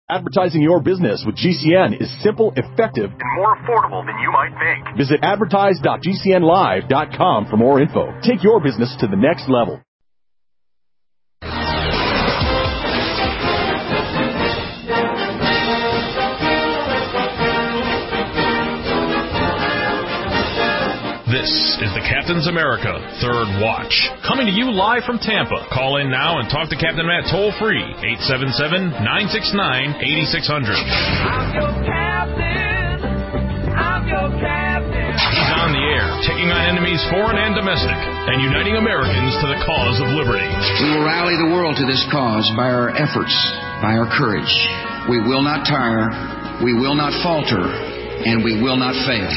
Advertising your business with GCN is simple, effective, and more affordable than you might think. Visit advertise.gcnlive.com for more info. Take your business to the next level. This is the Captain's America Third Watch, coming to you live from Tampa. Call in now and talk to Captain Matt toll-free, 877-969-8600. I'm your captain. I'm your captain. He's on the air, taking on enemies foreign and domestic, and uniting Americans to the cause of liberty. We will rally the world to this cause by our efforts, by our courage. We will not tire, we will not falter, and we will not fail.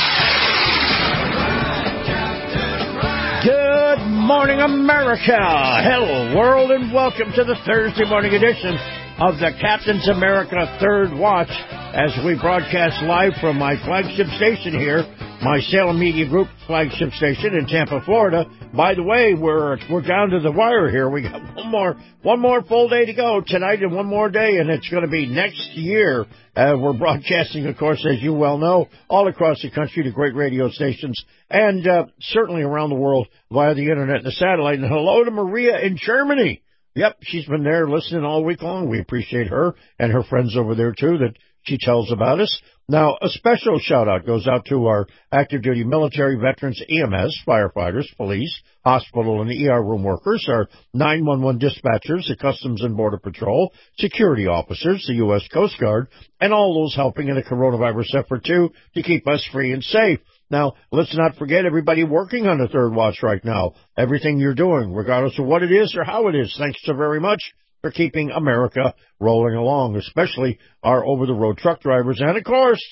Good morning, America. Hello, world, and welcome to the Thursday morning edition of the Captain's America Third Watch as we broadcast live from my flagship station here, my Salem Media Group flagship station in Tampa, Florida. By the way, we're down to the wire here. We got one more full day to go tonight and one more day, and it's going to be next year. We're broadcasting, of course, as you well know, all across the country to great radio stations and certainly around the world via the internet and the satellite. And hello to Maria in Germany. Yep, she's been there listening all week long. We appreciate her and her friends over there, too, that she tells about us. Now, a special shout-out goes out to our active-duty military veterans, EMS, firefighters, police, hospital and ER room workers, our 911 dispatchers, the Customs and Border Patrol, security officers, the U.S. Coast Guard, and all those helping in the coronavirus effort, too, to keep us free and safe. Now, let's not forget everybody working on the Third Watch right now. Everything you're doing, regardless of what it is or how it is, thanks so very much for keeping America rolling along, especially our over-the-road truck drivers and, of course,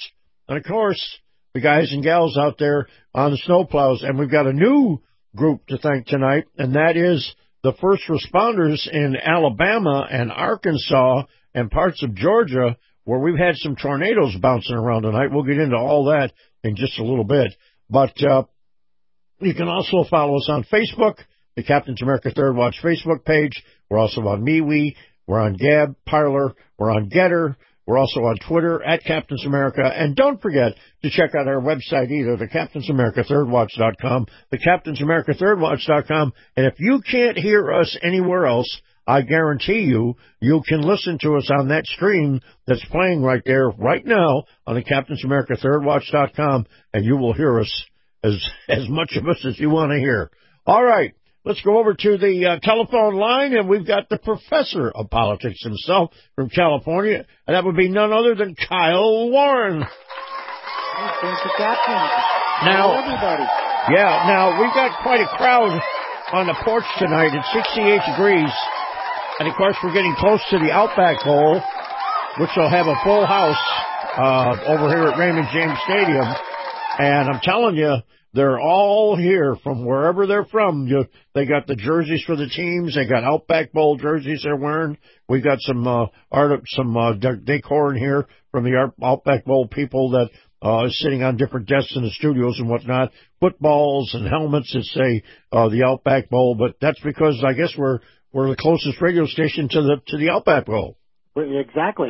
the guys and gals out there on the snowplows. And we've got a new group to thank tonight, and that is the first responders in Alabama and Arkansas and parts of Georgia, where we've had some tornadoes bouncing around tonight. We'll get into all that in just a little bit. But you can also follow us on Facebook, the Captain's America Third Watch Facebook page. We're also on MeWe. We're on Gab, Parler. We're on Getter. We're also on Twitter at Captain's America. And don't forget to check out our website either, the CaptainsAmericaThirdWatch.com, the CaptainsAmericaThirdWatch.com. And if you can't hear us anywhere else, I guarantee you can listen to us on that stream that's playing right there, right now, on the CaptainsAmericaThirdWatch.com, and you will hear us as much of us as you want to hear. All right, let's go over to the telephone line, and we've got the professor of politics himself from California, and that would be none other than Kyle Warren. Thank you, Captain. Now, hello, everybody. Yeah, now, we've got quite a crowd on the porch tonight. It's 68 degrees. And, of course, we're getting close to the Outback Bowl, which will have a full house over here at Raymond James Stadium. And I'm telling you, they're all here from wherever they're from. They got the jerseys for the teams. They got Outback Bowl jerseys they're wearing. We got some decor in here from the Outback Bowl people that is sitting on different desks in the studios and whatnot. Footballs and helmets that say the Outback Bowl. But that's because I guess we're the closest radio station to the Outback Bowl. Exactly.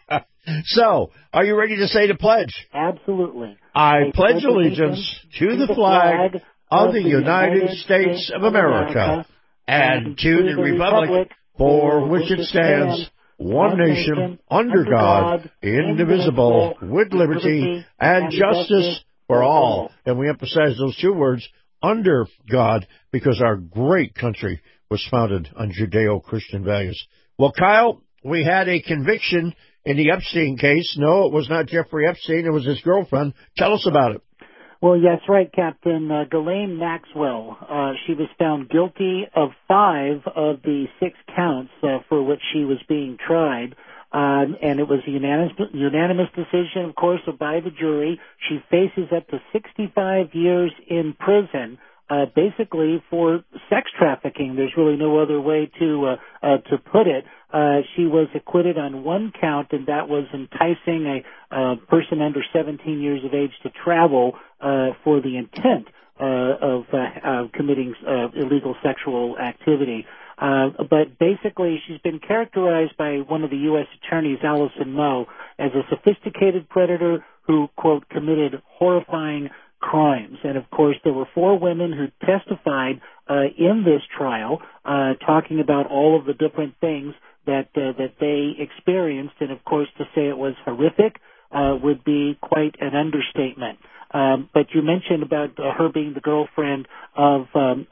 So, are you ready to say the pledge? Absolutely. I pledge allegiance to the flag of the United States of America and to the republic for which it stands, one nation, under God, indivisible, with liberty and justice for all. And we emphasize those two words, under God, because our great country was founded on Judeo-Christian values. Well, Kyle, we had a conviction in the Epstein case. No, it was not Jeffrey Epstein. It was his girlfriend. Tell us about it. Well, yes, right, Captain. Ghislaine Maxwell, she was found guilty of 5 of the 6 counts for which she was being tried. And it was a unanimous decision, of course, by the jury. She faces up to 65 years in prison, basically for sex trafficking. There's really no other way to put it. She was acquitted on 1 count, and that was enticing a person under 17 years of age to travel for the intent of committing illegal sexual activity. But basically, she's been characterized by one of the U.S. attorneys, Allison Moe, as a sophisticated predator who, quote, committed horrifying crimes. And, of course, there were 4 women who testified in this trial, talking about all of the different things that they experienced. And, of course, to say it was horrific would be quite an understatement. But you mentioned about her being the girlfriend of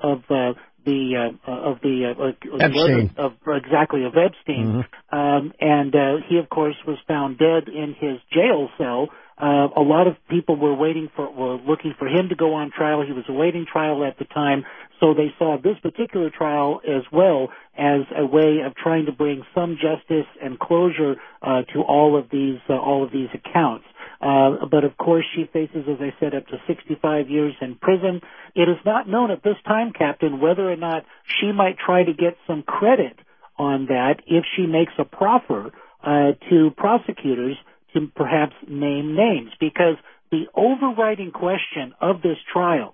Epstein. of Epstein. Mm-hmm. And he, of course, was found dead in his jail cell. A lot of people were looking for him to go on trial. He was awaiting trial at the time, so they saw this particular trial as well as a way of trying to bring some justice and closure to all of these accounts. But of course, she faces, as I said, up to 65 years in prison. It is not known at this time, Captain, whether or not she might try to get some credit on that if she makes a proffer to prosecutors to perhaps name names, because the overriding question of this trial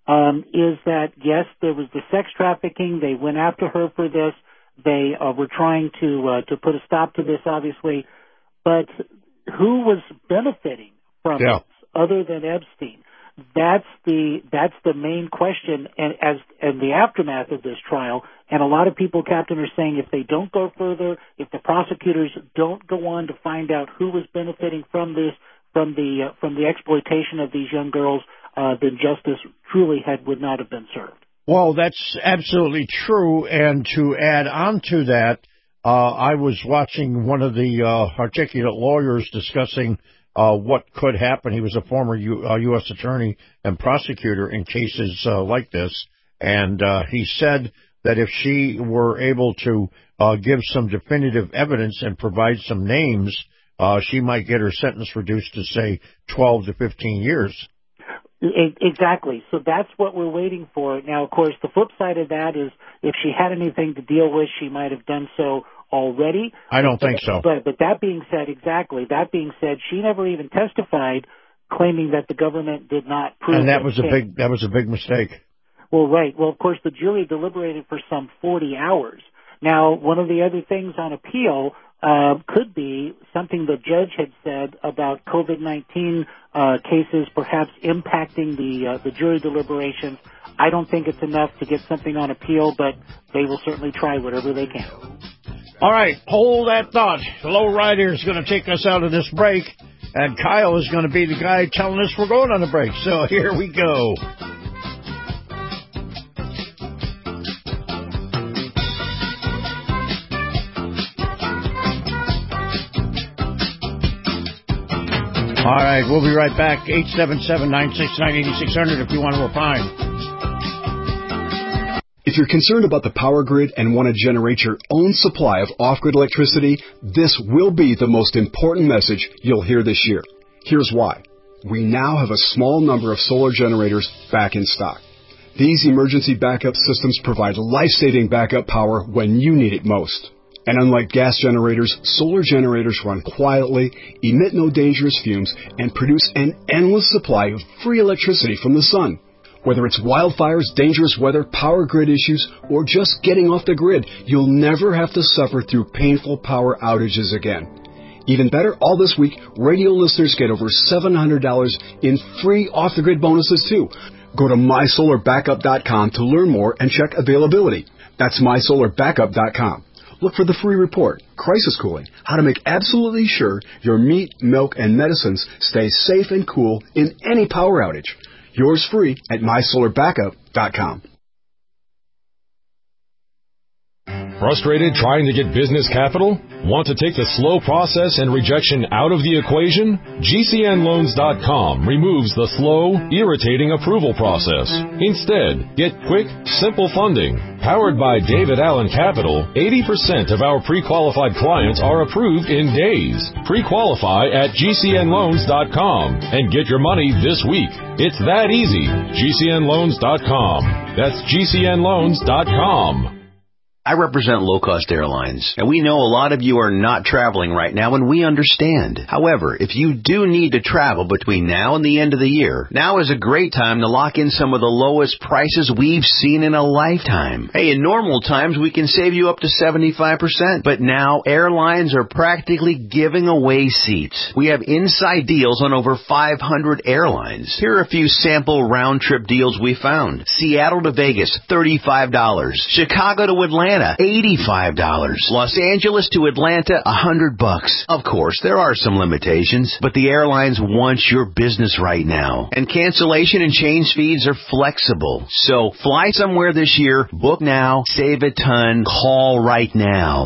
is that, yes, there was the sex trafficking. They went after her for this. They were trying to put a stop to this, obviously. But who was benefiting from this other than Epstein? That's the main question, and the aftermath of this trial. And a lot of people, Captain, are saying if they don't go further, if the prosecutors don't go on to find out who was benefiting from this, from the exploitation of these young girls, then justice truly would not have been served. Well, that's absolutely true. And to add on to that, I was watching one of the articulate lawyers discussing what could happen. He was a former U.S. attorney and prosecutor in cases like this, and he said that if she were able to give some definitive evidence and provide some names, she might get her sentence reduced to, say, 12 to 15 years. Exactly. So that's what we're waiting for. Now, of course, the flip side of that is if she had anything to deal with, she might have done so already. I don't think so. But that being said, she never even testified claiming that the government did not prove. And that was a big mistake. Well, right. Well, of course, the jury deliberated for some 40 hours. Now, one of the other things on appeal could be something the judge had said about COVID-19 cases perhaps impacting the jury deliberations. I don't think it's enough to get something on appeal, but they will certainly try whatever they can. All right, hold that thought. Lowrider is going to take us out of this break, and Kyle is going to be the guy telling us we're going on a break. So here we go. All right, we'll be right back. 877-969-8600 if you want to opine. If you're concerned about the power grid and want to generate your own supply of off-grid electricity, this will be the most important message you'll hear this year. Here's why. We now have a small number of solar generators back in stock. These emergency backup systems provide life-saving backup power when you need it most. And unlike gas generators, solar generators run quietly, emit no dangerous fumes, and produce an endless supply of free electricity from the sun. Whether it's wildfires, dangerous weather, power grid issues, or just getting off the grid, you'll never have to suffer through painful power outages again. Even better, all this week, radio listeners get over $700 in free off-the-grid bonuses, too. Go to MySolarBackup.com to learn more and check availability. That's MySolarBackup.com. Look for the free report, Crisis Cooling, how to make absolutely sure your meat, milk, and medicines stay safe and cool in any power outage. Yours free at MySolarBackup.com. Frustrated trying to get business capital? Want to take the slow process and rejection out of the equation? GCNLoans.com removes the slow, irritating approval process. Instead, get quick, simple funding. Powered by David Allen Capital, 80% of our pre-qualified clients are approved in days. Pre-qualify at GCNLoans.com and get your money this week. It's that easy. GCNLoans.com. That's GCNLoans.com. I represent low-cost airlines, and we know a lot of you are not traveling right now, and we understand. However, if you do need to travel between now and the end of the year, now is a great time to lock in some of the lowest prices we've seen in a lifetime. Hey, in normal times, we can save you up to 75%, but now airlines are practically giving away seats. We have inside deals on over 500 airlines. Here are a few sample round-trip deals we found. Seattle to Vegas, $35. Chicago to Atlanta, $85. Los Angeles to Atlanta, $100. Of course, there are some limitations, but the airlines want your business right now. And cancellation and change fees are flexible. So fly somewhere this year, book now, save a ton, call right now.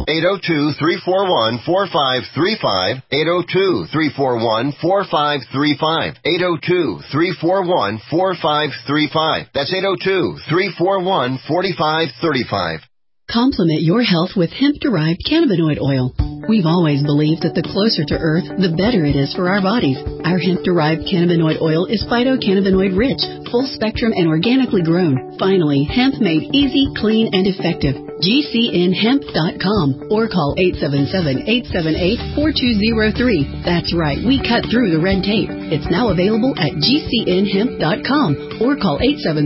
802-341-4535. 802-341-4535. 802-341-4535. That's 802-341-4535. Complement your health with hemp-derived cannabinoid oil. We've always believed that the closer to Earth, the better it is for our bodies. Our hemp-derived cannabinoid oil is phytocannabinoid-rich, full-spectrum, and organically grown. Finally, hemp made easy, clean, and effective. GCNhemp.com or call 877-878-4203. That's right, we cut through the red tape. It's now available at GCNhemp.com or call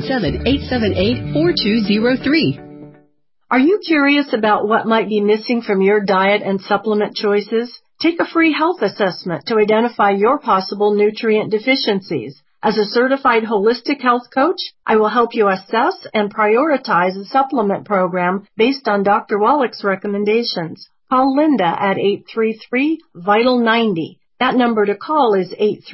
877-878-4203. Are you curious about what might be missing from your diet and supplement choices? Take a free health assessment to identify your possible nutrient deficiencies. As a certified holistic health coach, I will help you assess and prioritize a supplement program based on Dr. Wallach's recommendations. Call Linda at 833-VITAL-90. That number to call is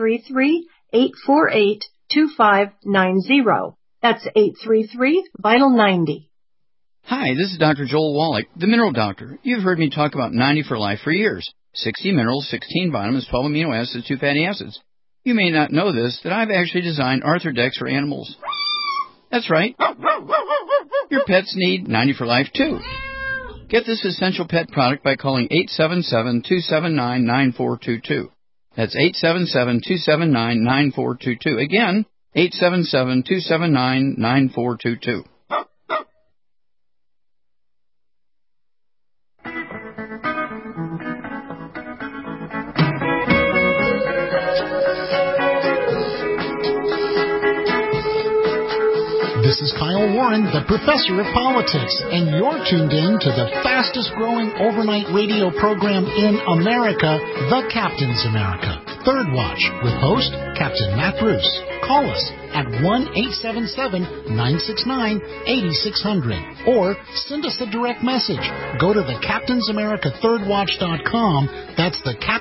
833-848-2590. That's 833-VITAL-90. Hi, this is Dr. Joel Wallach, the Mineral Doctor. You've heard me talk about 90 for Life for years. 60 minerals, 16 vitamins, 12 amino acids, 2 fatty acids. You may not know this, that I've actually designed Arthrodex for animals. That's right. Your pets need 90 for Life, too. Get this essential pet product by calling 877-279-9422. That's 877-279-9422. Again, 877-279-9422. This is Kyle Warren, the Professor of Politics, and you're tuned in to the fastest-growing overnight radio program in America, The Captain's America. Third Watch, with host Captain Matt Bruce. Call us at 1-877-969-8600 or send us a direct message. Go to thecaptainsamericathirdwatch.com. That's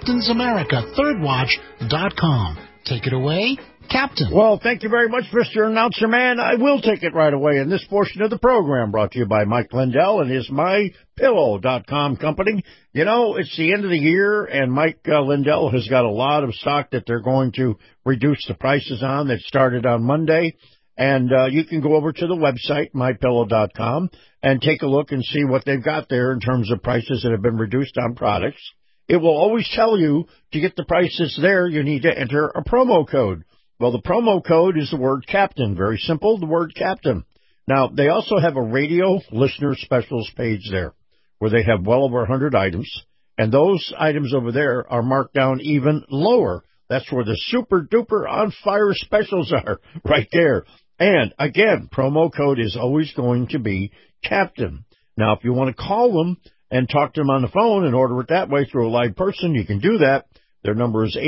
thecaptainsamericathirdwatch.com. Take it away, Captain. Well, thank you very much, Mr. Announcer Man. I will take it right away in this portion of the program brought to you by Mike Lindell and his MyPillow.com company. You know, it's the end of the year, and Mike Lindell has got a lot of stock that they're going to reduce the prices on that started on Monday. And you can go over to the website, MyPillow.com, and take a look and see what they've got there in terms of prices that have been reduced on products. It will always tell you to get the prices there, you need to enter a promo code. Well, the promo code is the word Captain. Very simple, the word Captain. Now, they also have a radio listener specials page there where they have well over 100 items, and those items over there are marked down even lower. That's where the super-duper on-fire specials are, right there. And, again, promo code is always going to be Captain. Now, if you want to call them and talk to them on the phone and order it that way through a live person, you can do that. Their number is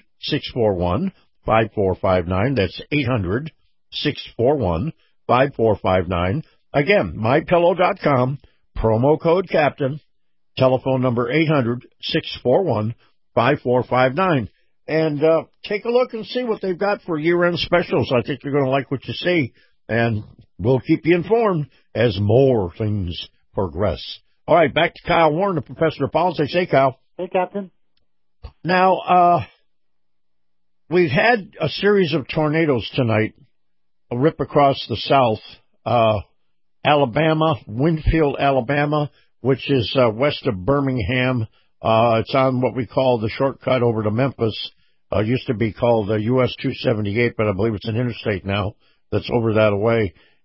800-641-5459. That's 800-641-5459. Again, MyPillow.com, promo code Captain, telephone number 800-641-5459. And take a look and see what they've got for year-end specials. I think you're going to like what you see, and we'll keep you informed as more things progress. All right, back to Kyle Warren, the Professor of Politics. Hey, Kyle. Hey, Captain. Now, we've had a series of tornadoes tonight, a rip across the south. Alabama, Winfield, Alabama, which is west of Birmingham. It's on what we call the shortcut over to Memphis. Used to be called US 278, but I believe it's an interstate now that's over that away.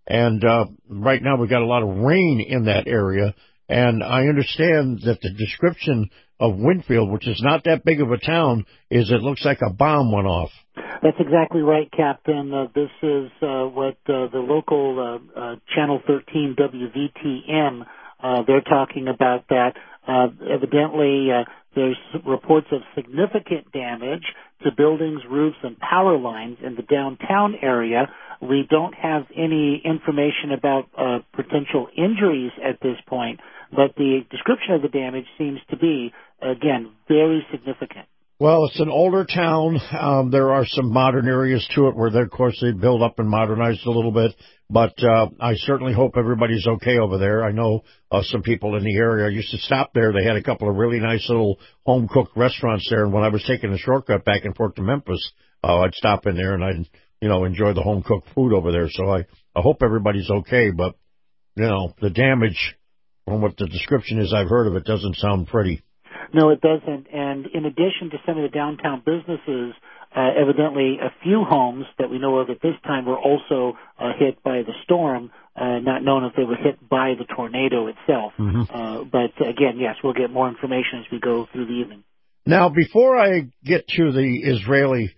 And right now we've got a lot of rain in that area. And I understand that the description of Winfield, which is not that big of a town, is it looks like a bomb went off. That's exactly right, Captain. This is what the local Channel 13 WVTM, they're talking about that. Evidently, there's reports of significant damage to buildings, roofs, and power lines in the downtown area. We don't have any information about potential injuries at this point, but the description of the damage seems to be, again, very significant. Well, it's an older town. There are some modern areas to it where, of course, they built up and modernized a little bit. But I certainly hope everybody's okay over there. I know some people in the area. I used to stop there. They had a couple of really nice little home-cooked restaurants there. And when I was taking a shortcut back and forth to Memphis, I'd stop in there and I'd, enjoy the home-cooked food over there. So I hope everybody's okay. But, the damage, from what the description is I've heard of it, doesn't sound pretty. No, it doesn't. And in addition to some of the downtown businesses, evidently a few homes that we know of at this time were also hit by the storm, not known if they were hit by the tornado itself. Mm-hmm. But again, yes, we'll get more information as we go through the evening. Now, before I get to the Israeli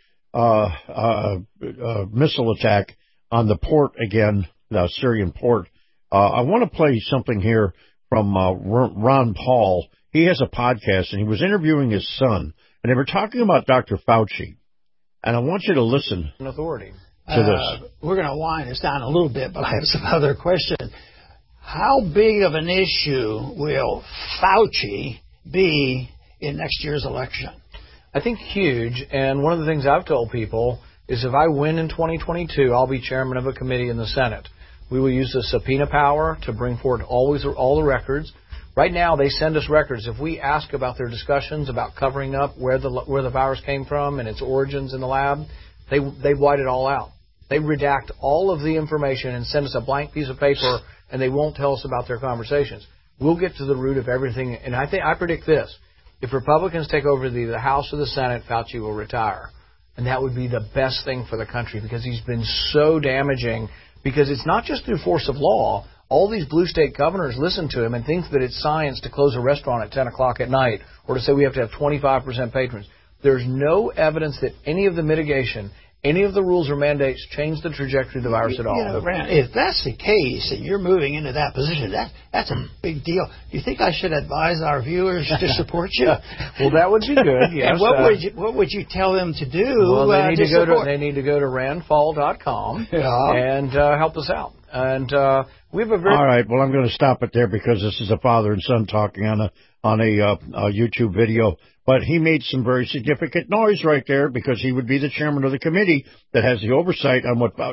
missile attack on the port again, the Syrian port, I want to play something here from Ron Paul. He has a podcast, and he was interviewing his son, and they were talking about Dr. Fauci. And I want you to listen authority to this. We're going to wind this down a little bit, but I have some other questions. How big of an issue will Fauci be in next year's election? I think huge, and one of the things I've told people is if I win in 2022, I'll be chairman of a committee in the Senate. We will use the subpoena power to bring forward all the records. Right now, they send us records. If we ask about their discussions about covering up where the virus came from and its origins in the lab, they white it all out. They redact all of the information and send us a blank piece of paper, and they won't tell us about their conversations. We'll get to the root of everything, and I predict this. If Republicans take over the House or the Senate, Fauci will retire. And that would be the best thing for the country because he's been so damaging, because it's not just through force of law. All these blue state governors listen to him and think that it's science to close a restaurant at 10 o'clock at night or to say we have to have 25% patrons. There's no evidence that any of the mitigation, any of the rules or mandates change the trajectory of the virus at all. Rand, if that's the case and you're moving into that position, that's a big deal. Do you think I should advise our viewers to support you? Well, that would be good, yes. And what would you tell them to do? Well, they need to go to randfall.com and help us out. And we have a very... All right, well, I'm going to stop it there because this is a father and son talking on a YouTube video. But he made some very significant noise right there because he would be the chairman of the committee that has the oversight on what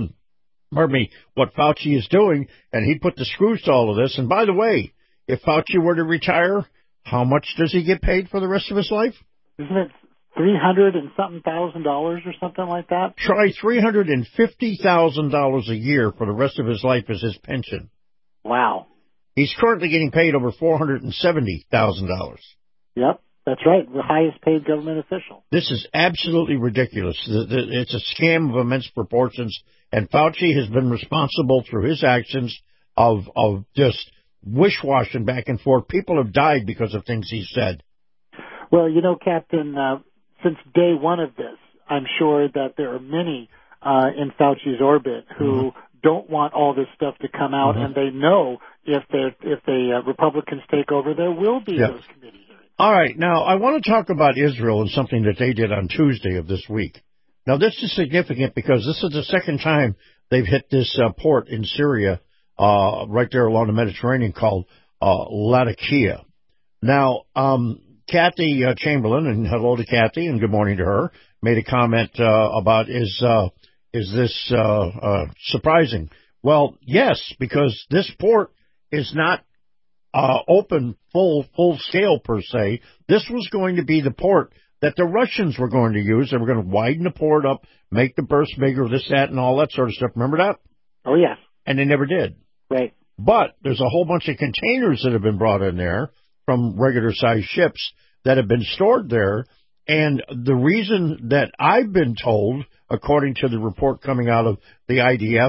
Fauci is doing, and he put the screws to all of this. And by the way, if Fauci were to retire, how much does he get paid for the rest of his life? Isn't it $300 and something thousand or something like that? Try $350,000 a year for the rest of his life as his pension. Wow. He's currently getting paid over $470,000. Yep. That's right, the highest paid government official. This is absolutely ridiculous. It's a scam of immense proportions, and Fauci has been responsible through his actions of just wish-washing back and forth. People have died because of things he said. Well, Captain, since day one of this, I'm sure that there are many in Fauci's orbit who don't want all this stuff to come out, and they know if the Republicans take over, there will be those committees. All right, now I want to talk about Israel and something that they did on Tuesday of this week. Now, this is significant because this is the second time they've hit this port in Syria, right there along the Mediterranean, called Latakia. Now, Kathy Chamberlain, and hello to Kathy and good morning to her, made a comment about is this surprising? Well, yes, because this port is not open full scale per se. This was going to be the port that the Russians were going to use. They were going to widen the port up, make the berths bigger, this, that, and all that sort of stuff. Remember that? Oh, yes. And they never did. Right. But there's a whole bunch of containers that have been brought in there from regular-sized ships that have been stored there. And the reason that I've been told, according to the report coming out of the IDF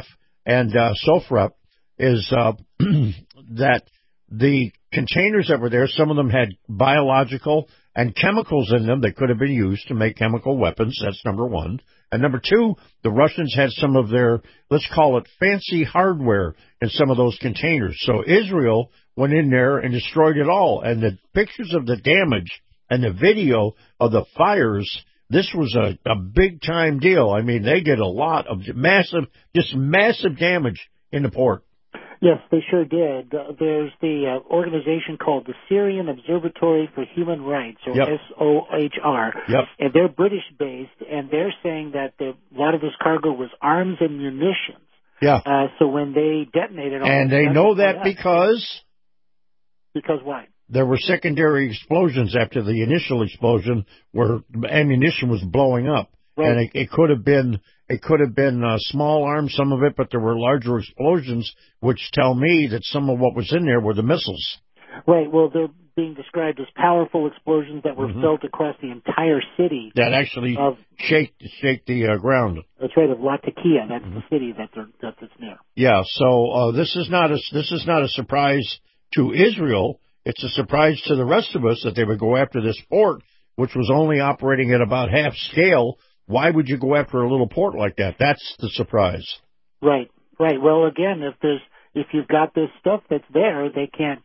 and SOFREP is that the containers that were there, some of them had biological and chemicals in them that could have been used to make chemical weapons. That's number one. And number two, the Russians had some of their, let's call it fancy hardware in some of those containers. So Israel went in there and destroyed it all. And the pictures of the damage and the video of the fires, this was a big-time deal. I mean, they did a lot of massive damage in the port. Yes, they sure did. There's the organization called the Syrian Observatory for Human Rights, or SOHR, and they're British-based, and they're saying that a lot of this cargo was arms and munitions. Yeah. So when they detonated all and they know that because why? There were secondary explosions after the initial explosion where ammunition was blowing up. Right. And it could have been small arms, some of it, but there were larger explosions, which tell me that some of what was in there were the missiles. Right. Well, they're being described as powerful explosions that were felt across the entire city. That actually shake the ground. That's right, of Latakia. That's the city that's near. Yeah. So this is not a surprise to Israel. It's a surprise to the rest of us that they would go after this port, which was only operating at about half scale. Why would you go after a little port like that? That's the surprise. Right. Well, again, if you've got this stuff that's there, they can't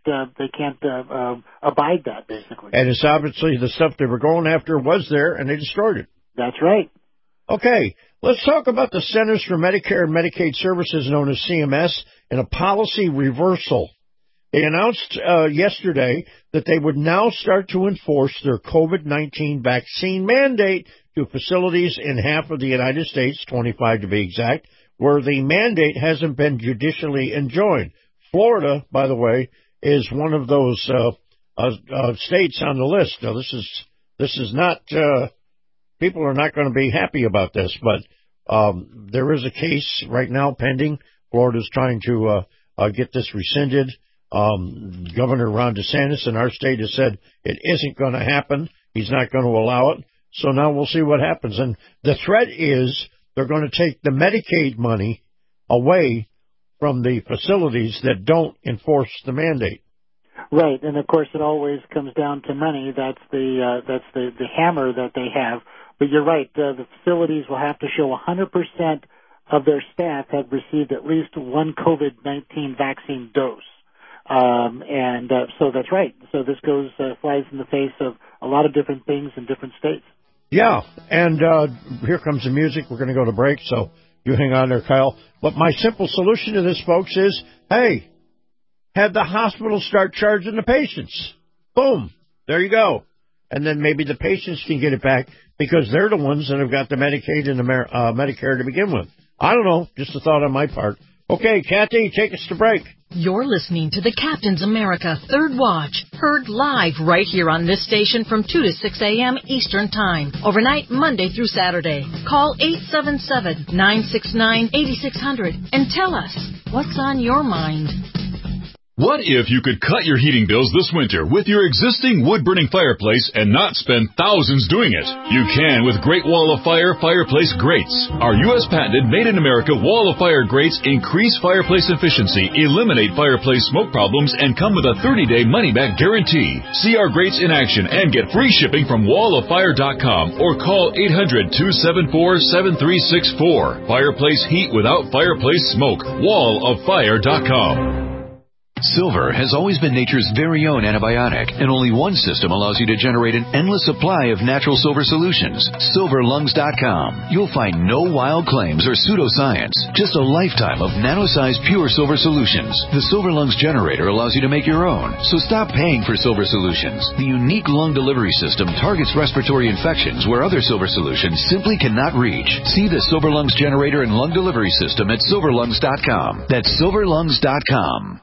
abide that, basically. And it's obviously the stuff they were going after was there, and they destroyed it. That's right. Okay, let's talk about the Centers for Medicare and Medicaid Services, known as CMS, and a policy reversal. They announced yesterday that they would now start to enforce their COVID-19 vaccine mandate to facilities in half of the United States, 25 to be exact, where the mandate hasn't been judicially enjoined. Florida, by the way, is one of those states on the list. Now, this is not people are not going to be happy about this, but there is a case right now pending. Florida's trying to get this rescinded. Governor Ron DeSantis in our state has said it isn't going to happen. He's not going to allow it. So now we'll see what happens. And the threat is they're going to take the Medicaid money away from the facilities that don't enforce the mandate. Right, and of course it always comes down to money. That's the hammer that they have. But you're right. The facilities will have to show 100% of their staff have received at least one COVID-19 vaccine dose. So that's right. So this flies in the face of a lot of different things in different states. Yeah, and here comes the music. We're going to go to break, so you hang on there, Kyle. But my simple solution to this, folks, is, hey, have the hospital start charging the patients. Boom. There you go. And then maybe the patients can get it back because they're the ones that have got the Medicaid and the Medicare to begin with. I don't know. Just a thought on my part. Okay, Kathy, take us to break. You're listening to the Captain's America Third Watch, heard live right here on this station from 2 to 6 a.m. Eastern Time, overnight Monday through Saturday. Call 877-969-8600 and tell us what's on your mind. What if you could cut your heating bills this winter with your existing wood-burning fireplace and not spend thousands doing it? You can with Great Wall of Fire fireplace grates. Our U.S. patented made-in-America Wall of Fire grates increase fireplace efficiency, eliminate fireplace smoke problems, and come with a 30-day money-back guarantee. See our grates in action and get free shipping from walloffire.com or call 800-274-7364. Fireplace heat without fireplace smoke. walloffire.com. Silver has always been nature's very own antibiotic, and only one system allows you to generate an endless supply of natural silver solutions. SilverLungs.com. You'll find no wild claims or pseudoscience, just a lifetime of nano-sized pure silver solutions. The Silver Lungs generator allows you to make your own, so stop paying for silver solutions. The unique lung delivery system targets respiratory infections where other silver solutions simply cannot reach. See the Silver Lungs generator and lung delivery system at SilverLungs.com. That's SilverLungs.com.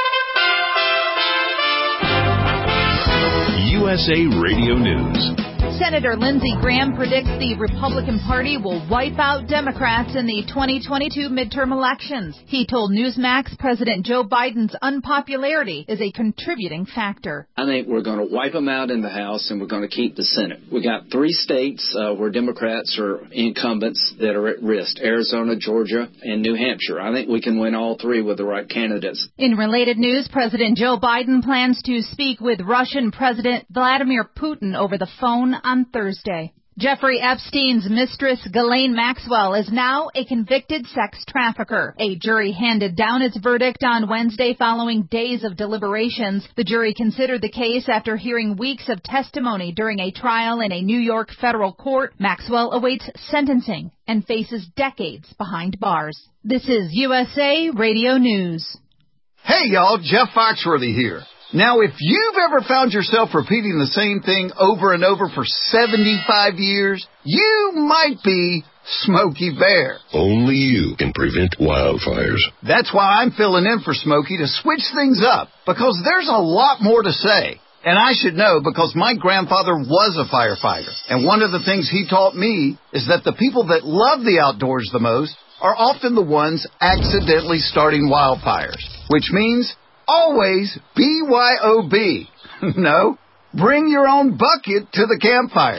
USA Radio News. Senator Lindsey Graham predicts the Republican Party will wipe out Democrats in the 2022 midterm elections. He told Newsmax President Joe Biden's unpopularity is a contributing factor. I think we're going to wipe them out in the House and we're going to keep the Senate. We got 3 states where Democrats are incumbents that are at risk: Arizona, Georgia, and New Hampshire. I think we can win all 3 with the right candidates. In related news, President Joe Biden plans to speak with Russian President Vladimir Putin over the phone on Thursday. Jeffrey Epstein's mistress, Ghislaine Maxwell, is now a convicted sex trafficker. A jury handed down its verdict on Wednesday following days of deliberations. The jury considered the case after hearing weeks of testimony during a trial in a New York federal court. Maxwell awaits sentencing and faces decades behind bars. This is USA Radio News. Hey, y'all, Jeff Foxworthy here. Now, if you've ever found yourself repeating the same thing over and over for 75 years, you might be Smokey Bear. Only you can prevent wildfires. That's why I'm filling in for Smokey to switch things up, because there's a lot more to say. And I should know because my grandfather was a firefighter. And one of the things he taught me is that the people that love the outdoors the most are often the ones accidentally starting wildfires, which means always BYOB. No, bring your own bucket to the campfire.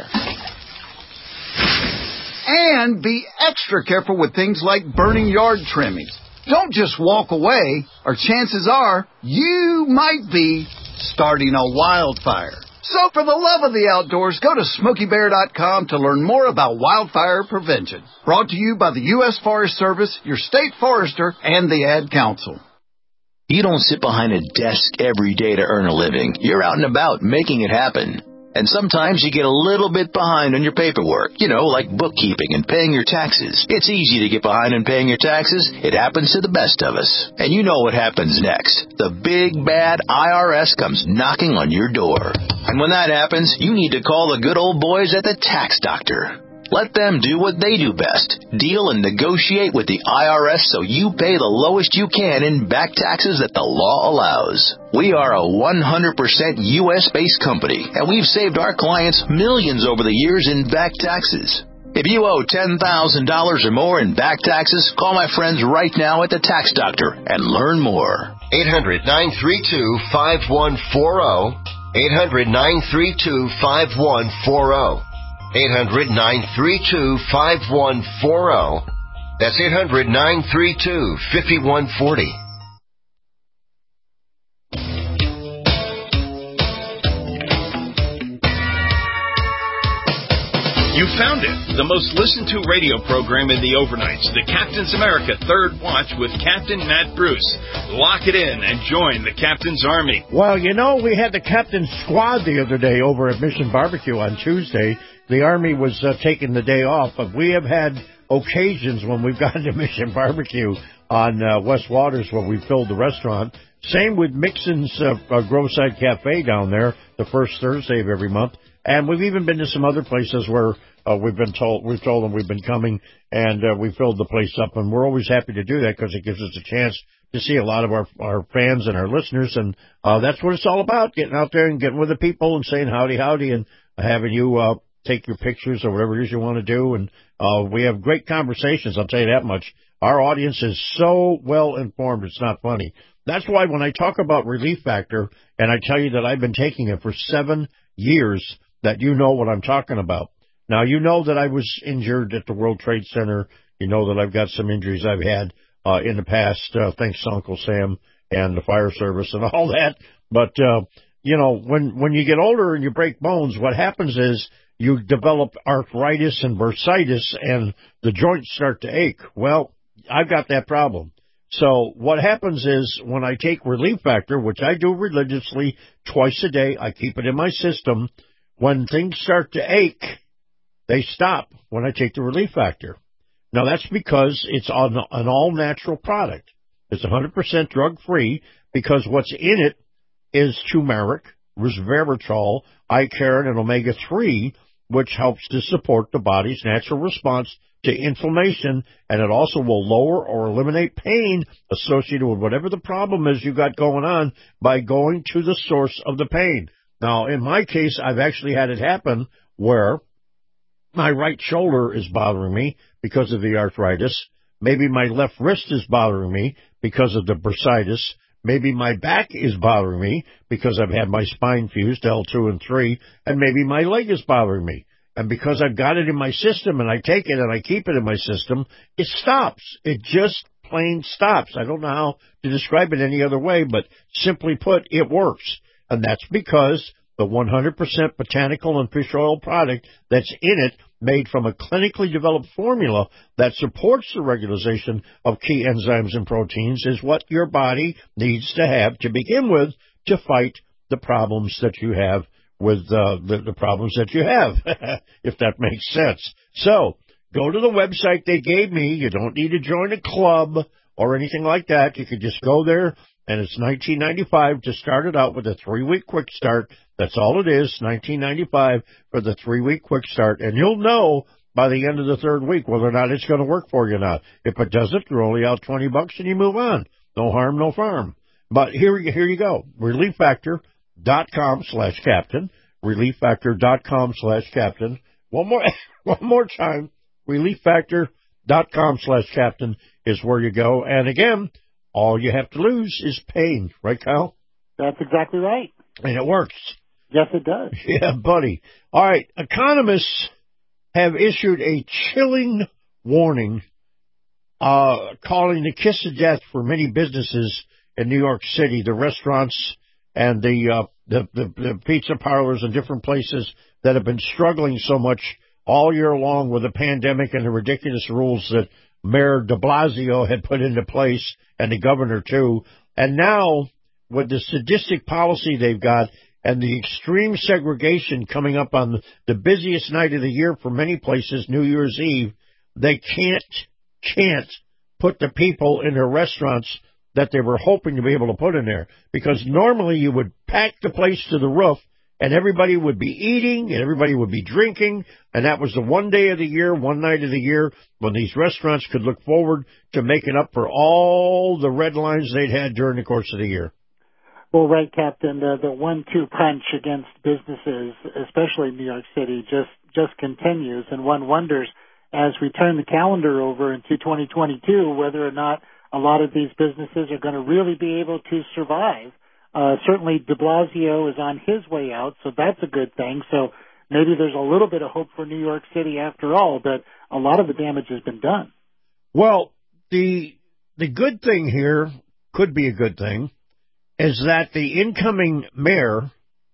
And be extra careful with things like burning yard trimmings. Don't just walk away, or chances are you might be starting a wildfire. So for the love of the outdoors, go to SmokeyBear.com to learn more about wildfire prevention. Brought to you by the U.S. Forest Service, your state forester, and the Ad Council. You don't sit behind a desk every day to earn a living. You're out and about making it happen. And sometimes you get a little bit behind on your paperwork, like bookkeeping and paying your taxes. It's easy to get behind on paying your taxes. It happens to the best of us. And you know what happens next. The big, bad IRS comes knocking on your door. And when that happens, you need to call the good old boys at the Tax Doctor. Let them do what they do best. Deal and negotiate with the IRS so you pay the lowest you can in back taxes that the law allows. We are a 100% U.S.-based company, and we've saved our clients millions over the years in back taxes. If you owe $10,000 or more in back taxes, call my friends right now at the Tax Doctor and learn more. 800-932-5140. 800-932-5140. 800-932-5140. That's 800-932-5140. You found it, the most listened to radio program in the overnights, the Captain's America Third Watch with Captain Matt Bruce. Lock it in and join the Captain's Army. Well, we had the Captain's Squad the other day over at Mission Barbecue on Tuesday. The Army was taking the day off, but we have had occasions when we've gone to Mission Barbecue on West Waters where we filled the restaurant. Same with Mixon's Groveside Cafe down there, the first Thursday of every month. And we've even been to some other places where we've told them we've been coming, and we filled the place up. And we're always happy to do that because it gives us a chance to see a lot of our fans and our listeners. And that's what it's all about, getting out there and getting with the people and saying howdy, howdy, and having you take your pictures or whatever it is you want to do. And we have great conversations, I'll tell you that much. Our audience is so well informed, it's not funny. That's why when I talk about Relief Factor, and I tell you that I've been taking it for 7 years, that you know what I'm talking about. Now, you know that I was injured at the World Trade Center. You know that I've got some injuries I've had in the past, thanks to Uncle Sam and the fire service and all that. But, when you get older and you break bones, what happens is you develop arthritis and bursitis and the joints start to ache. Well, I've got that problem. So what happens is when I take Relief Factor, which I do religiously twice a day, I keep it in my system. When things start to ache, they stop when I take the Relief Factor. Now, that's because it's an all-natural product. It's 100% drug-free because what's in it is turmeric, resveratrol, icarin, and omega-3, which helps to support the body's natural response to inflammation, and it also will lower or eliminate pain associated with whatever the problem is you got going on by going to the source of the pain. Now, in my case, I've actually had it happen where my right shoulder is bothering me because of the arthritis. Maybe my left wrist is bothering me because of the bursitis. Maybe my back is bothering me because I've had my spine fused, L2 and 3, and maybe my leg is bothering me. And because I've got it in my system and I take it and I keep it in my system, it stops. It just plain stops. I don't know how to describe it any other way, but simply put, it works. And that's because the 100% botanical and fish oil product that's in it, made from a clinically developed formula that supports the regularization of key enzymes and proteins, is what your body needs to have to begin with to fight the problems that you have with the problems that you have, if that makes sense. So go to the website they gave me. You don't need to join a club or anything like that. You can just go there, and it's $19.95 to start it out with a 3-week quick start. That's all it is, $19.95 for the 3-week quick start, and you'll know by the end of the 3rd week whether or not it's going to work for you or not. If it doesn't, you're only out $20 and you move on. No harm, no farm. But here you go. ReliefFactor.com/captain. ReliefFactor.com/captain. One more time. ReliefFactor.com/captain is where you go. And again, all you have to lose is pain. Right, Kyle? That's exactly right. And it works. Yes, it does. Yeah, buddy. All right. Economists have issued a chilling warning, calling the kiss of death for many businesses in New York City, the restaurants and the pizza parlors and different places that have been struggling so much all year long with the pandemic and the ridiculous rules that Mayor de Blasio had put into place, and the governor too. And now, with the sadistic policy they've got and the extreme segregation coming up on the busiest night of the year for many places, New Year's Eve, they can't put the people in their restaurants that they were hoping to be able to put in there. Because normally you would pack the place to the roof and everybody would be eating and everybody would be drinking, and that was the one day of the year, one night of the year when these restaurants could look forward to making up for all the red lines they'd had during the course of the year. Well, right, Captain. The 1-2 punch against businesses, especially in New York City, just continues, and one wonders, as we turn the calendar over into 2022, whether or not a lot of these businesses are going to really be able to survive. Certainly, de Blasio is on his way out, so that's a good thing. So maybe there's a little bit of hope for New York City after all, but a lot of the damage has been done. Well, the good thing here, could be a good thing, is that the incoming mayor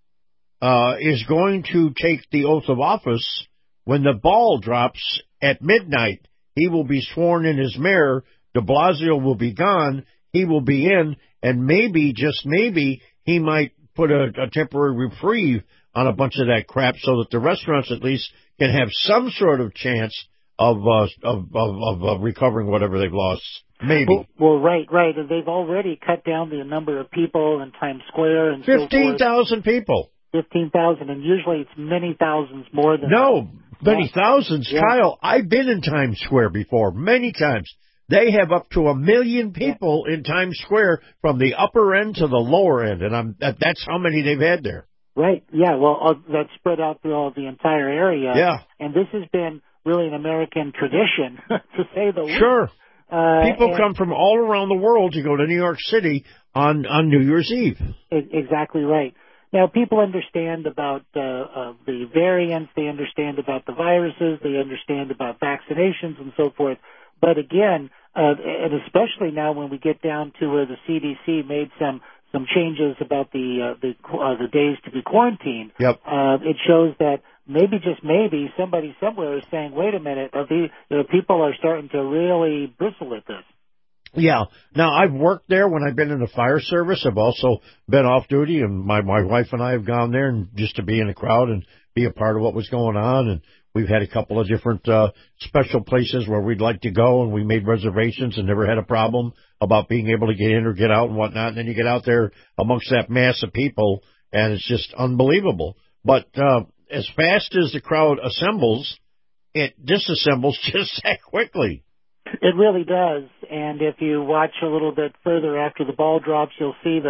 is going to take the oath of office when the ball drops at midnight. He will be sworn in as mayor. De Blasio will be gone. He will be in, and maybe, just maybe, he might put a temporary reprieve on a bunch of that crap so that the restaurants at least can have some sort of chance of recovering whatever they've lost. Maybe. Well, right. And they've already cut down the number of people in Times Square and 15,000 people. 15,000, and usually it's many thousands more than No, that. many thousands. Yeah. Kyle, I've been in Times Square before, many times. They have up to 1 million people in Times Square from the upper end to the lower end, and that's how many they've had there. Right. Yeah. Well, that's spread out through the entire area. Yeah. And this has been really an American tradition, to say the least. Sure. People come from all around the world to go to New York City on New Year's Eve. Exactly right. Now, people understand about the variants. They understand about the viruses. They understand about vaccinations and so forth. But again, and especially now when we get down to where the CDC made some changes about the days to be quarantined, yep. It shows that maybe, just maybe, somebody somewhere is saying, wait a minute, people are starting to really bristle at this. Yeah. Now, I've worked there when I've been in the fire service. I've also been off duty, and my wife and I have gone there and just to be in the crowd and be a part of what was going on. And we've had a couple of different special places where we'd like to go, and we made reservations and never had a problem about being able to get in or get out and whatnot. And then you get out there amongst that mass of people, and it's just unbelievable. But as fast as the crowd assembles, it disassembles just that quickly. It really does. And if you watch a little bit further after the ball drops, you'll see the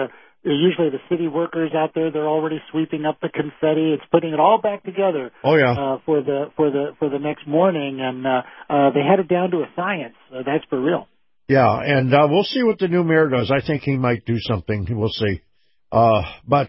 usually the city workers out there, they're already sweeping up the confetti. It's putting it all back together. Oh yeah. For the next morning, and they had it down to a science. That's for real. Yeah, and we'll see what the new mayor does. I think he might do something. We'll see. And by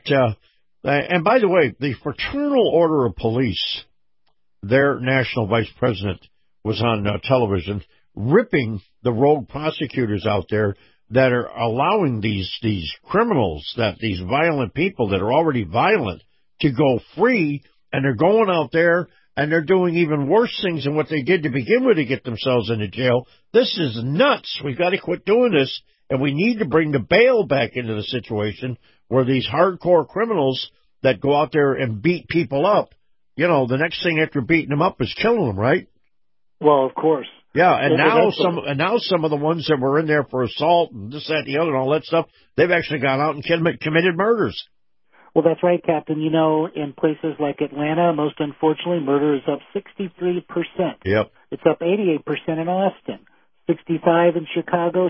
the way, the Fraternal Order of Police, their national vice president was on television ripping the rogue prosecutors out there that are allowing these criminals, these violent people that are already violent, to go free, and they're going out there and they're doing even worse things than what they did to begin with to get themselves into jail. This is nuts. We've got to quit doing this, and we need to bring the bail back into the situation where these hardcore criminals that go out there and beat people up, the next thing after beating them up is killing them, right? Well, of course. Yeah, and now some of the ones that were in there for assault and this, that, and the other, and all that stuff, they've actually gone out and committed murders. Well, that's right, Captain. In places like Atlanta, most unfortunately, murder is up 63%. Yep. It's up 88% in Austin, 65% in Chicago,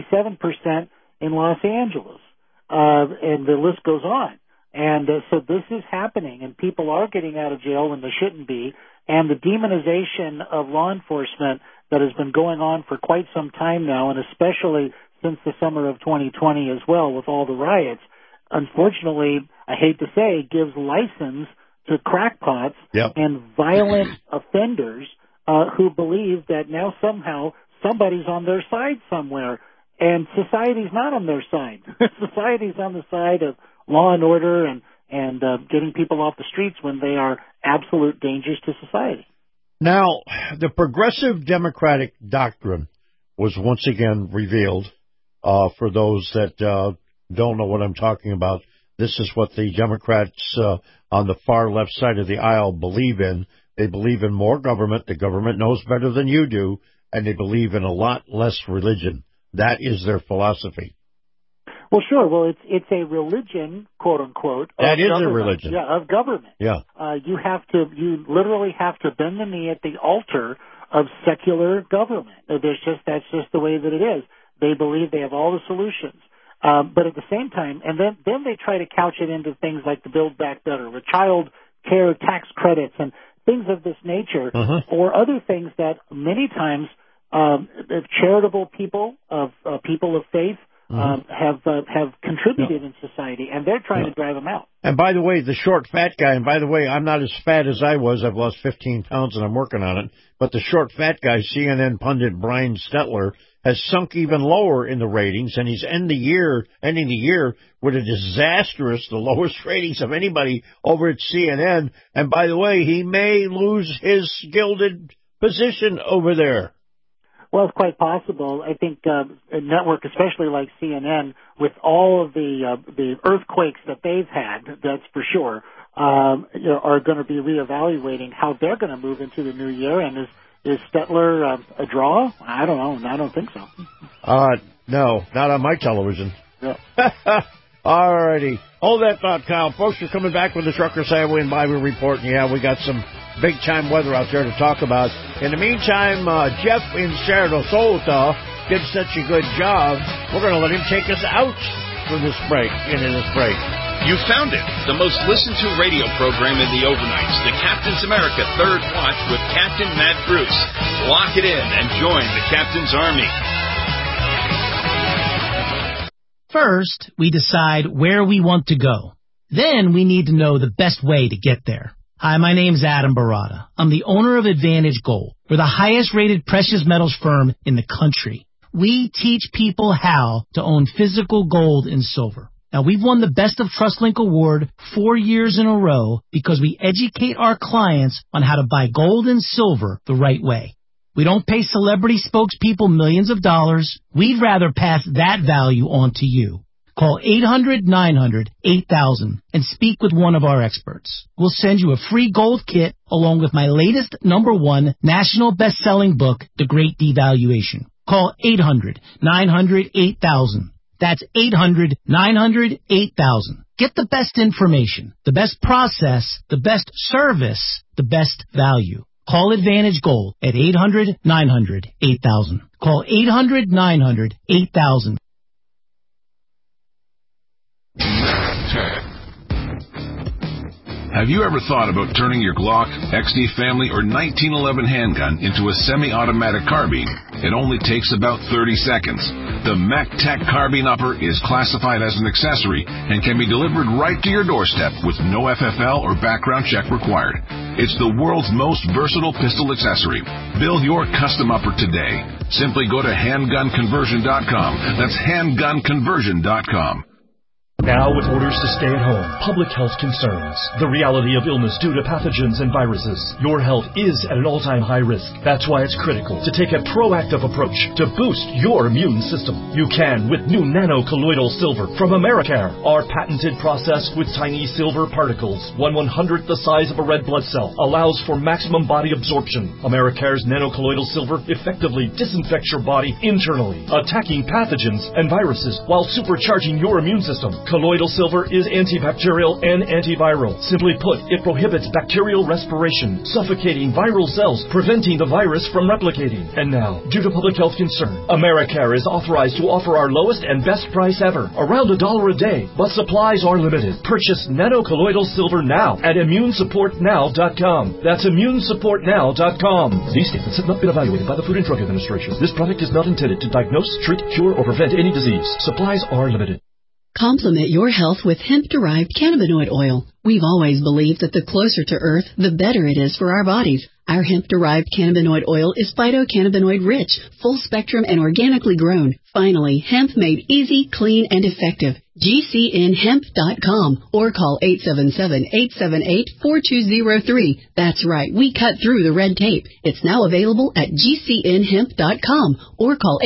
67% in Los Angeles, and the list goes on. And so this is happening, and people are getting out of jail when they shouldn't be, and the demonization of law enforcement that has been going on for quite some time now, and especially since the summer of 2020 as well with all the riots, unfortunately, I hate to say, gives license to crackpots and violent offenders who believe that now somehow somebody's on their side somewhere, and society's not on their side. Society's on the side of law and order and getting people off the streets when they are absolute dangers to society. Now, the progressive Democratic doctrine was once again revealed. For those that don't know what I'm talking about, this is what the Democrats on the far left side of the aisle believe in. They believe in more government. The government knows better than you do, and they believe in a lot less religion. That is their philosophy. Well, sure. Well, it's a religion, quote unquote. That is a religion. Yeah, of government. Yeah. You literally have to bend the knee at the altar of secular government. That's just the way that it is. They believe they have all the solutions. But at the same time, and then they try to couch it into things like the Build Back Better, with child care tax credits and things of this nature, or other things that many times charitable people of faith have contributed in society, and they're trying to drive them out. And by the way, the short fat guy, and by the way, I'm not as fat as I was. I've lost 15 pounds and I'm working on it. But the short fat guy, CNN pundit Brian Stetler, has sunk even lower in the ratings, and he's ending the year with the lowest ratings of anybody over at CNN. And by the way, he may lose his gilded position over there. Well, it's quite possible. I think a network, especially like CNN, with all of the earthquakes that they've had, that's for sure, are going to be reevaluating how they're going to move into the new year. And is Stetler a draw? I don't know. I don't think so. No, not on my television. Yeah. All righty. Hold that thought, Kyle. Folks, we're coming back with the Truckers Highway and Byway Report. And yeah, we got some big-time weather out there to talk about. In the meantime, Jeff in Sarasota did such a good job, we're going to let him take us out for this break, into this break. You found it, the most listened-to radio program in the overnights, the Captain's America Third Watch with Captain Matt Bruce. Lock it in and join the Captain's Army. First, we decide where we want to go. Then we need to know the best way to get there. Hi, my name's Adam Barada. I'm the owner of Advantage Gold. We're the highest-rated precious metals firm in the country. We teach people how to own physical gold and silver. Now, we've won the Best of TrustLink Award 4 years in a row because we educate our clients on how to buy gold and silver the right way. We don't pay celebrity spokespeople millions of dollars. We'd rather pass that value on to you. Call 800-900-8000 and speak with one of our experts. We'll send you a free gold kit along with my latest #1 national best-selling book, The Great Devaluation. Call 800-900-8000. That's 800-900-8000. Get the best information, the best process, the best service, the best value. Call Advantage Gold at 800-900-8000. Call 800-900-8000. Have you ever thought about turning your Glock, XD Family, or 1911 handgun into a semi-automatic carbine? It only takes about 30 seconds. The MacTac Carbine Upper is classified as an accessory and can be delivered right to your doorstep with no FFL or background check required. It's the world's most versatile pistol accessory. Build your custom upper today. Simply go to handgunconversion.com. That's handgunconversion.com. Now, with orders to stay at home, public health concerns, the reality of illness due to pathogens and viruses, your health is at an all-time high risk. That's why it's critical to take a proactive approach to boost your immune system. You can with new nano-colloidal silver from Americare. Our patented process with tiny silver particles, 1/100th the size of a red blood cell, allows for maximum body absorption. Americare's nano-colloidal silver effectively disinfects your body internally, attacking pathogens and viruses while supercharging your immune system. Colloidal silver is antibacterial and antiviral. Simply put, it prohibits bacterial respiration, suffocating viral cells, preventing the virus from replicating. And now, due to public health concern, Americare is authorized to offer our lowest and best price ever, around $1 a day, but supplies are limited. Purchase nano-colloidal silver now at immunesupportnow.com. That's immunesupportnow.com. These statements have not been evaluated by the Food and Drug Administration. This product is not intended to diagnose, treat, cure, or prevent any disease. Supplies are limited. Complement your health with hemp-derived cannabinoid oil. We've always believed that the closer to Earth, the better it is for our bodies. Our hemp-derived cannabinoid oil is phytocannabinoid-rich, full-spectrum, and organically grown. Finally, hemp made easy, clean, and effective. GCNhemp.com or call 877-878-4203. That's right, we cut through the red tape. It's now available at GCNhemp.com or call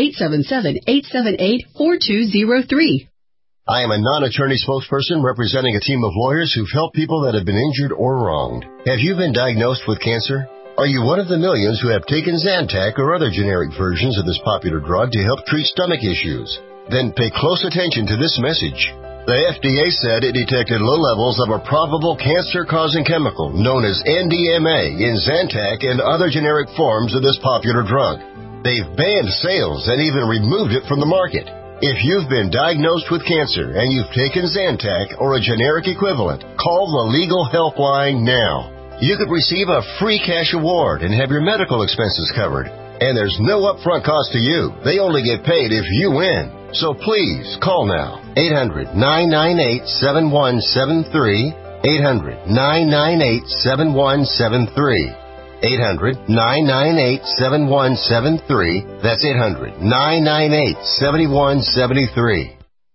877-878-4203. I am a non-attorney spokesperson representing a team of lawyers who've helped people that have been injured or wronged. Have you been diagnosed with cancer? Are you one of the millions who have taken Zantac or other generic versions of this popular drug to help treat stomach issues? Then pay close attention to this message. The FDA said it detected low levels of a probable cancer-causing chemical known as NDMA in Zantac and other generic forms of this popular drug. They've banned sales and even removed it from the market. If you've been diagnosed with cancer and you've taken Zantac or a generic equivalent, call the legal helpline now. You could receive a free cash award and have your medical expenses covered. And there's no upfront cost to you. They only get paid if you win. So please, call now. 800-998-7173. 800-998-7173. 800-998-7173. That's 800-998-7173.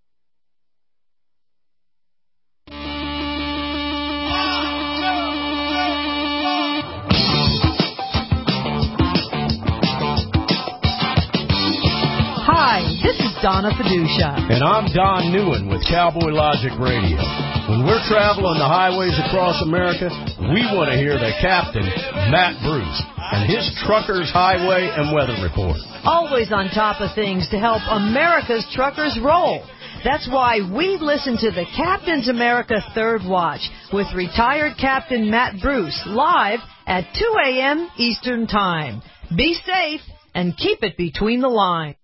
Hi, this is Donna Fiducia. And I'm Don Newen with Cowboy Logic Radio. When we're traveling the highways across America, we want to hear the captain, Matt Bruce, and his Truckers Highway and Weather Report. Always on top of things to help America's truckers roll. That's why we listen to the Captain's America Third Watch with retired Captain Matt Bruce live at 2 a.m. Eastern Time. Be safe and keep it between the lines.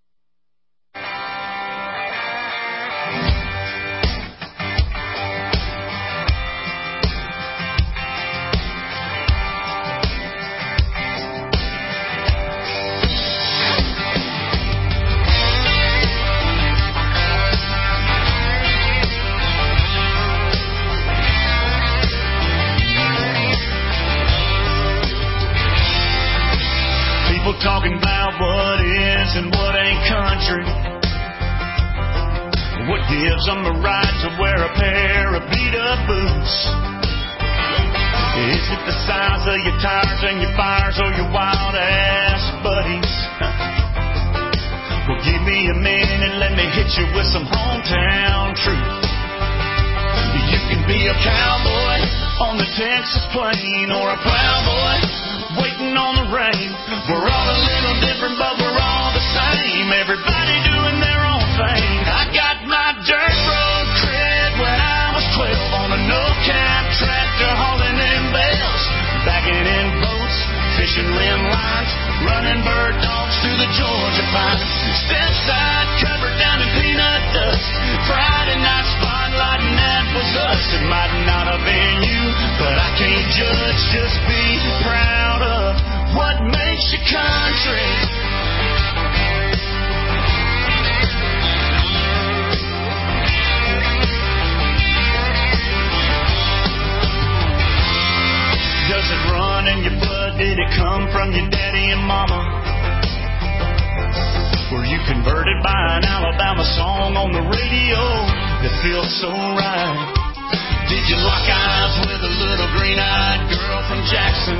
Talking about what is and what ain't country. What gives them the right to wear a pair of beat-up boots? Is it the size of your tires and your fires or your wild-ass buddies? Well, give me a minute and let me hit you with some hometown truth. You can be a cowboy on the Texas plain or a plowboy waiting on the rain. We're all a little different, but we're all the same. Everybody doing their own thing. I got my dirt road cred when I was 12 on a no-cap tractor hauling in bales, backing in boats, fishing limb lines, running bird dogs through the Georgia pines. Step side covered down in peanut dust. Friday night spotlight spotlight and that was us. It might not have been you, but I can't judge, just be proud of what makes your country. Does it run in your blood? Did it come from your daddy and mama? Were you converted by an Alabama song on the radio that feels so right? Did you lock eyes with a little green-eyed girl from Jackson?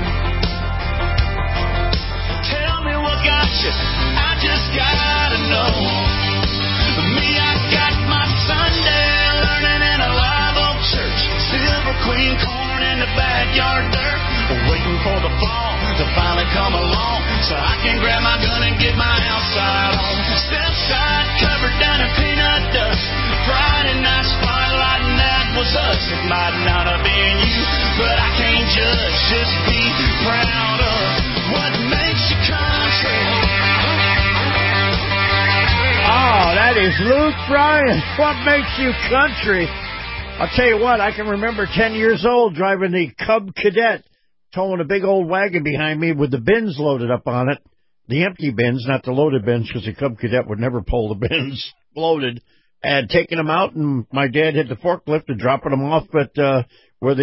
Tell me what got you, I just gotta know. Me, I got my Sunday learning in a live oak church. Silver Queen corn in the backyard dirt. Waiting for the fall to finally come along so I can grab my gun and get my outside on. Step side covered down in peanut dust. Friday night spotlight and that was us. It might not have been you, but I can't judge. Just be proud of what makes your country. Oh, that is Luke Bryan. What makes you country? I'll tell you what, I can remember 10 years old driving the Cub Cadet, towing a big old wagon behind me with the bins loaded up on it. The empty bins, not the loaded bins, because the Cub Cadet would never pull the bins loaded. And taking them out, and my dad hit the forklift and dropping them off at where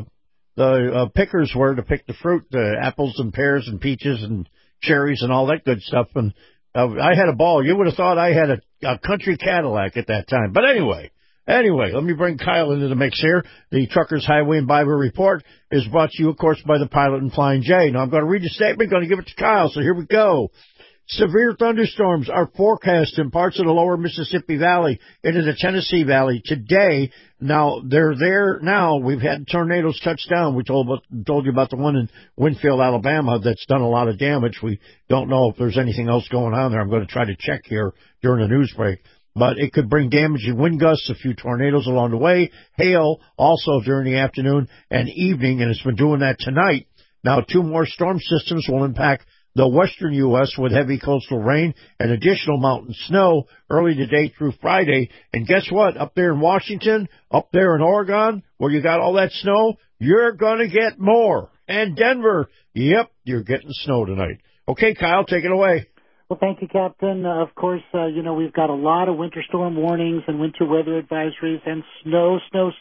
the pickers were to pick the fruit, the apples and pears and peaches and cherries and all that good stuff. And I had a ball. You would have thought I had a country Cadillac at that time. But anyway, let me bring Kyle into the mix here. The Truckers Highway and Bible Report is brought to you, of course, by the Pilot and Flying J. Now, I'm going to read the statement, going to give it to Kyle, so here we go. Severe thunderstorms are forecast in parts of the lower Mississippi Valley into the Tennessee Valley today. Now, they're there now. We've had tornadoes touch down. We told you about the one in Winfield, Alabama, that's done a lot of damage. We don't know if there's anything else going on there. I'm going to try to check here during the news break. But it could bring damaging wind gusts, a few tornadoes along the way, hail also during the afternoon and evening, and it's been doing that tonight. Now, 2 more storm systems will impact the western U.S. with heavy coastal rain and additional mountain snow early today through Friday. And guess what? Up there in Washington, up there in Oregon, where you got all that snow, you're going to get more. And Denver, yep, you're getting snow tonight. Okay, Kyle, take it away. Well, thank you, Captain. Of course, we've got a lot of winter storm warnings and winter weather advisories and snow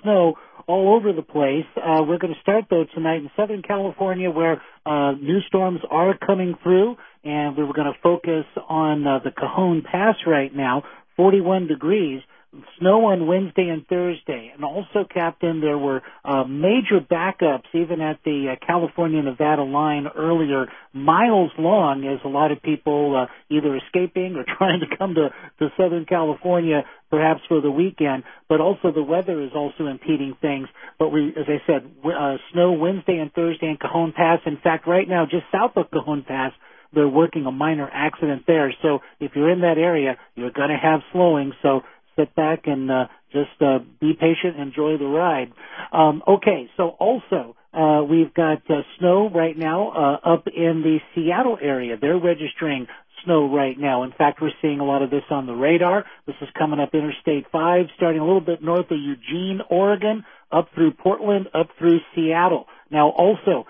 all over the place. We're going to start, though, tonight in Southern California where new storms are coming through, and we were going to focus on the Cajon Pass right now, 41 degrees. Snow on Wednesday and Thursday. And also, Captain, there were major backups even at the California-Nevada line earlier, miles long, as a lot of people either escaping or trying to come to Southern California perhaps for the weekend. But also the weather is also impeding things. But as I said, snow Wednesday and Thursday in Cajon Pass. In fact, right now, just south of Cajon Pass, they're working a minor accident there. So if you're in that area, you're going to have slowing. So sit back and just be patient, enjoy the ride. Okay, so also we've got snow right now up in the Seattle area. They're registering snow right now. In fact, we're seeing a lot of this on the radar. This is coming up Interstate 5, starting a little bit north of Eugene, Oregon, up through Portland, up through Seattle. Now, also,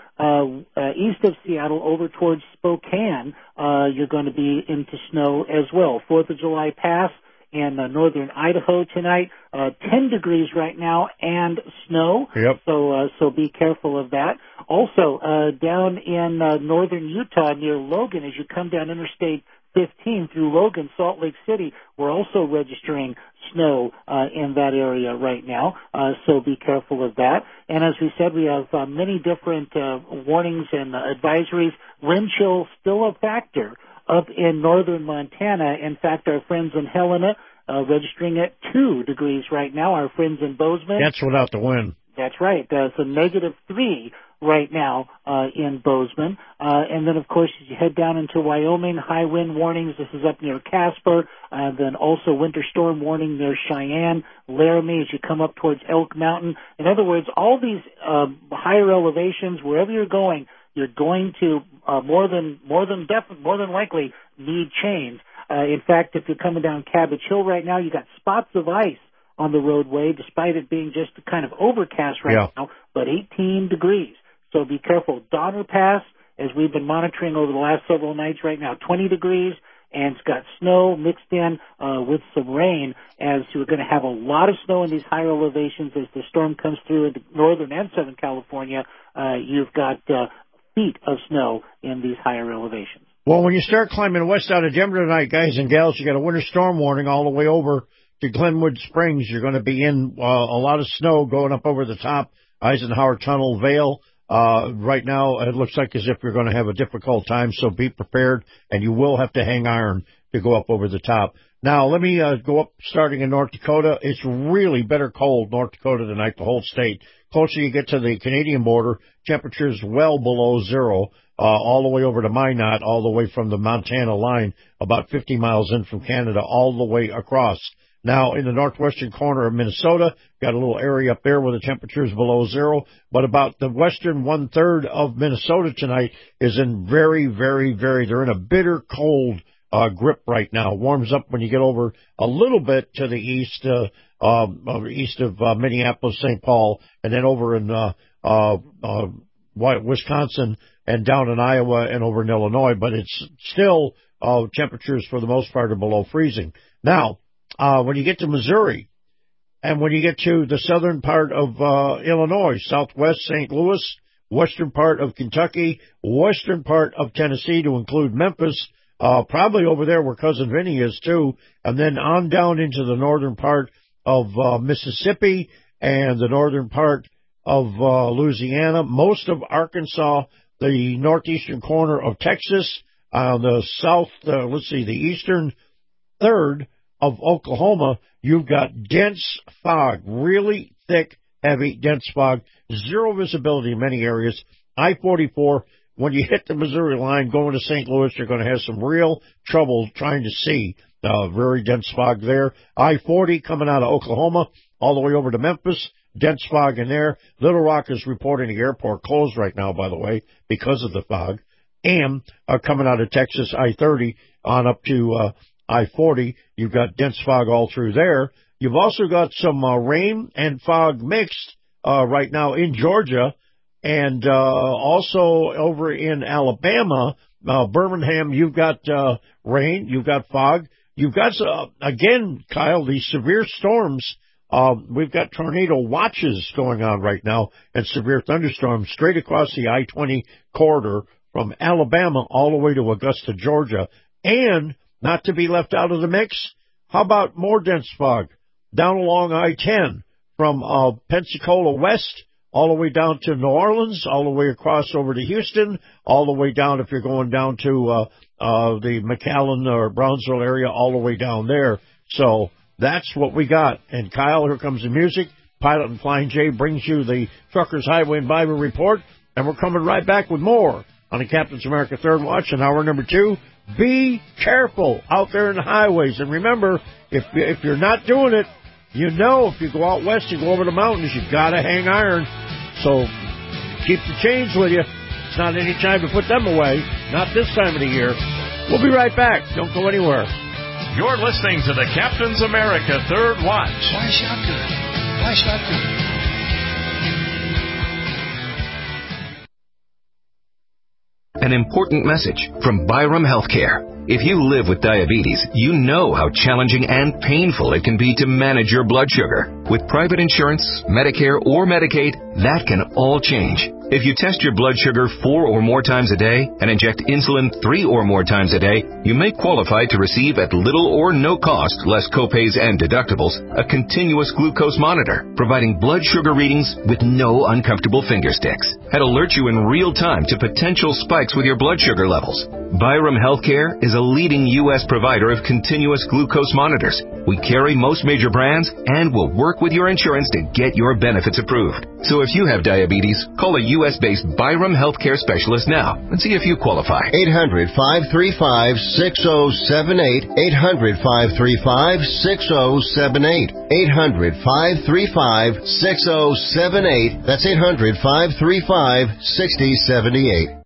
east of Seattle over towards Spokane, you're going to be into snow as well. 4th of July Pass in northern Idaho tonight, 10 degrees right now and snow. Yep. So be careful of that. Also, down in northern Utah near Logan, as you come down Interstate 15 through Logan, Salt Lake City, we're also registering snow in that area right now. So be careful of that. And as we said, we have many different warnings and advisories. Wind chill still a factor up in northern Montana. In fact, our friends in Helena registering at 2 degrees right now. Our friends in Bozeman. That's without the wind. That's right. It's a -3 right now in Bozeman. And then, of course, as you head down into Wyoming, high wind warnings. This is up near Casper. Then also winter storm warning near Cheyenne, Laramie as you come up towards Elk Mountain. In other words, all these higher elevations, wherever you're going to more than likely need chains. In fact, if you're coming down Cabbage Hill right now, you got spots of ice on the roadway, despite it being just kind of overcast right now, but 18 degrees. So be careful. Donner Pass, as we've been monitoring over the last several nights right now, 20 degrees, and it's got snow mixed in with some rain, as we're going to have a lot of snow in these higher elevations as the storm comes through into northern and southern California. You've got feet of snow in these higher elevations. Well, when you start climbing west out of Denver tonight, guys and gals, you got a winter storm warning all the way over to Glenwood Springs. You're going to be in a lot of snow going up over the top, Eisenhower Tunnel, Vale. Right now, it looks like as if you're going to have a difficult time, so be prepared, and you will have to hang iron to go up over the top. Now, let me go up starting in North Dakota. It's really bitter cold, North Dakota tonight, the whole state. Closer you get to the Canadian border, temperatures well below zero, all the way over to Minot, all the way from the Montana line, about 50 miles in from Canada, all the way across. Now, in the northwestern corner of Minnesota, got a little area up there where the temperature is below zero, but about the western one-third of Minnesota tonight is in very, very, they're in a bitter cold grip right now. Warms up when you get over a little bit to the east of Minneapolis, St. Paul, and then over in Wisconsin and down in Iowa and over in Illinois, but it's still temperatures for the most part are below freezing. Now, when you get to Missouri and when you get to the southern part of Illinois, southwest St. Louis, western part of Kentucky, western part of Tennessee to include Memphis, probably over there where Cousin Vinny is too, and then on down into the northern part of Mississippi and the northern part of Louisiana, most of Arkansas, the northeastern corner of Texas, the south, the eastern third of Oklahoma, you've got dense fog, really thick, heavy, dense fog, zero visibility in many areas. I-44, when you hit the Missouri line going to St. Louis, you're going to have some real trouble trying to see. Very dense fog there. I-40 coming out of Oklahoma all the way over to Memphis, dense fog in there. Little Rock is reporting the airport closed right now, by the way, because of the fog. And coming out of Texas, I-30 on up to I-40, you've got dense fog all through there. You've also got some rain and fog mixed right now in Georgia, and also over in Alabama, Birmingham, you've got rain, you've got fog. You've got, again, Kyle, these severe storms. We've got tornado watches going on right now and severe thunderstorms straight across the I-20 corridor from Alabama all the way to Augusta, Georgia. And not to be left out of the mix, how about more dense fog down along I-10 from Pensacola West all the way down to New Orleans, all the way across over to Houston, all the way down if you're going down to the McAllen or Brownsville area, all the way down there. So that's what we got. And Kyle, here comes the music. Pilot and Flying J brings you the Truckers Highway and Bible Report, and we're coming right back with more on the Captain's America Third Watch in hour number 2. Be careful out there in the highways. And remember, if you're not doing it, you know if you go out west, you go over the mountains, you've got to hang iron. So keep the chains with you. It's not any time to put them away. Not this time of the year. We'll be right back. Don't go anywhere. You're listening to the Captain's America Third Watch. Why shotgun? Why shotgun? An important message from Byram Healthcare. If you live with diabetes, you know how challenging and painful it can be to manage your blood sugar. With private insurance, Medicare, or Medicaid, that can all change. If you test your blood sugar 4 or more times a day and inject insulin 3 or more times a day, you may qualify to receive at little or no cost, less copays and deductibles, a continuous glucose monitor, providing blood sugar readings with no uncomfortable finger sticks. And alert you in real time to potential spikes with your blood sugar levels. Byram Healthcare is a leading U.S. provider of continuous glucose monitors. We carry most major brands and will work with your insurance to get your benefits approved. So if you have diabetes, call a U.S.-based Byram Healthcare specialist now and see if you qualify. 800-535-6078. 800-535-6078. 800-535-6078. That's 800-535-6078.